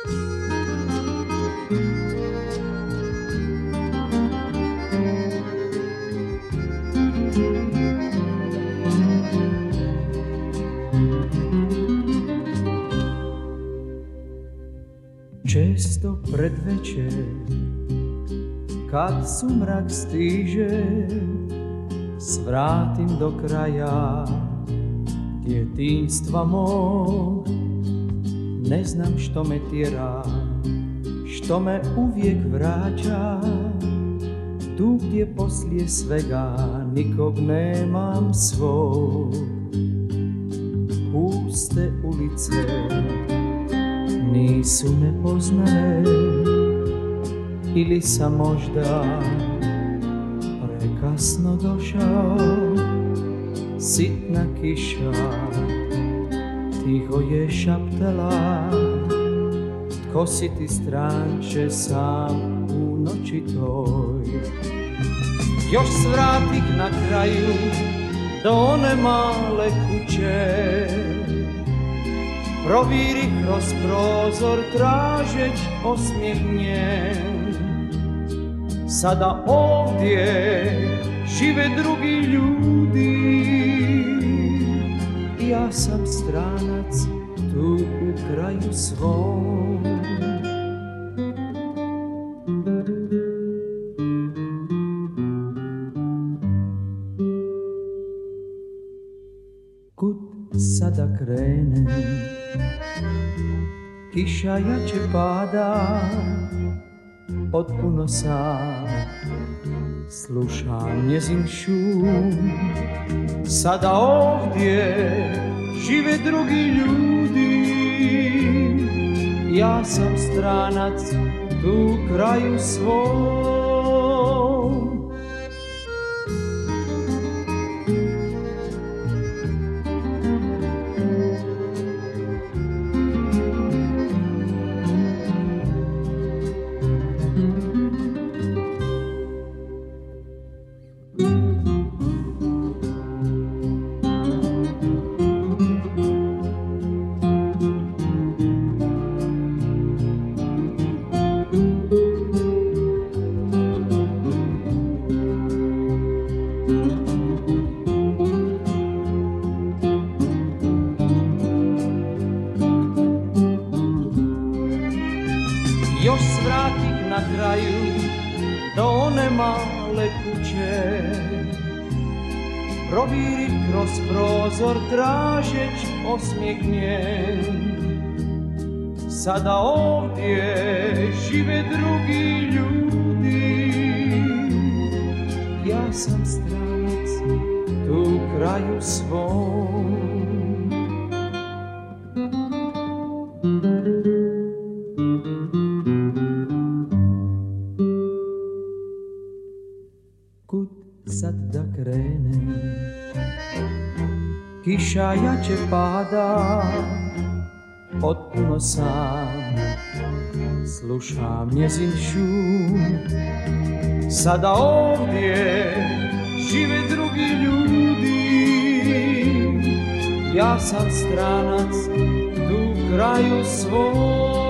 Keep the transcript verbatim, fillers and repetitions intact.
Često predvečer, kad sumrak stiže, svratim do kraja djetinjstva mog. Ne znam što me tjera, što me uvijek vraća, tu gdje poslije svega nikog nemam svog. Puste ulice nisu me poznale, ili sam možda prekasno došao. Sitna kiša tiho je šaptala, tko si ti stranče sam u noći toj. Još svratih na kraju do one male kuće, proviri kroz prozor tražeć osmijeh njen. Sada ovdje žive drugi ljudi, ja sam stranac tu u kraju svom. Kud sada krenem, kiša jače pada, potpuno sam slušam njezin šum. Sada ovdje žive drugi ljudi, ja sam stranac tu u kraju svom. Još svratih na kraju do one male kuće, proviri kroz prozor tražeć osmijeh njen. Sada ovdje žive drugi ljudi, ja sam stranac tu u kraju svom. Kud sad da krenem, kiša jače pada, potpuno sam slušam njezin šum. Sada ovdje žive drugi ljudi, ja sam stranac tu u kraju svom.